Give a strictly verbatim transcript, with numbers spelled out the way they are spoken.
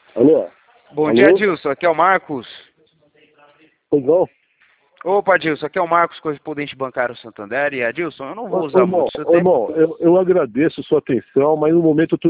Alô? Bom Alô? dia, Adilson. Aqui é o Marcos. Tudo bom? Opa, Adilson. Aqui é o Marcos, correspondente bancário Santander. E, Adilson, eu não vou Ô, usar irmão, muito seu ô, tempo. irmão eu, eu agradeço sua atenção, mas no momento eu tô